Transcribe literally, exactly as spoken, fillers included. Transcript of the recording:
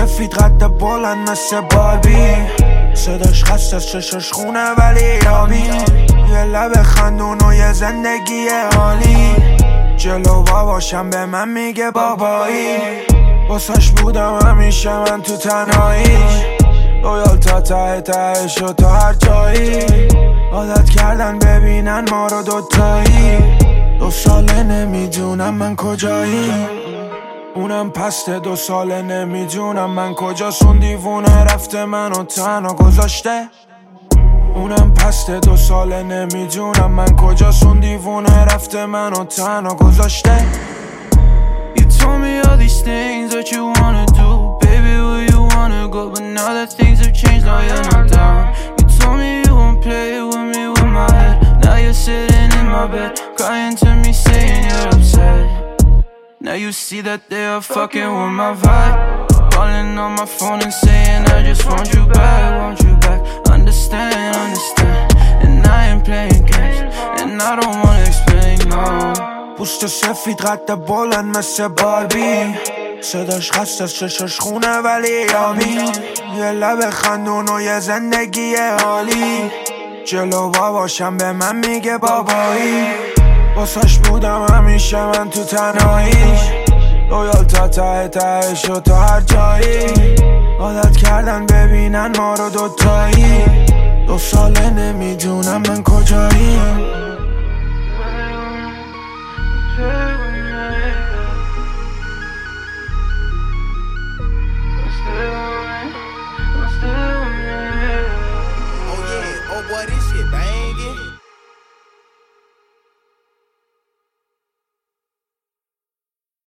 سفید قد بلند مثل باربی، صداش خسته چشاش خونه ولی آبی، یه لب خندون و یه زندگی عالی. جلو باباشم به من میگه بابایی، واسش بودم همیشه من تو تنهاییش، رویال تا ته تهش و تا هر جایی. عادت کردن ببینن ما رو دوتایی، دو ساله نمیدونم من کجایی، اونم پسته دو ساله نمیدونم من کجاست. اون دیوونه رفته منو تنها گذاشته، اونم پسته دو ساله نمیدونم من کجاست. اون دیوونه رفته منو تنها گذاشته. You told me all these things that you wanna do, baby, where you wanna go, but now that things have changed, now you're not down. You told me you won't play with me with my head, now you're sitting in my bed, crying to me saying you're upset. Now you see that they are fucking with my vibe, calling on my phone and saying I just want you back, want you back. Understand, understand, and I ain't playing games, and I don't wanna explain, no. پوست سفید قد بلند مثل باربی، صداش خسته چشاش خونه ولی آبی، یه لب خندون و یه زندگی عالی. جلو باباشم به من میگه بابایی، واسش بودم همیشه من تو تنهاییش، رویال تا ته تهش و تا هر جایی. عادت کردن ببینن ما رو دوتایی، دو ساله نمیدونم من کجایی. Oh yeah, oh boy, this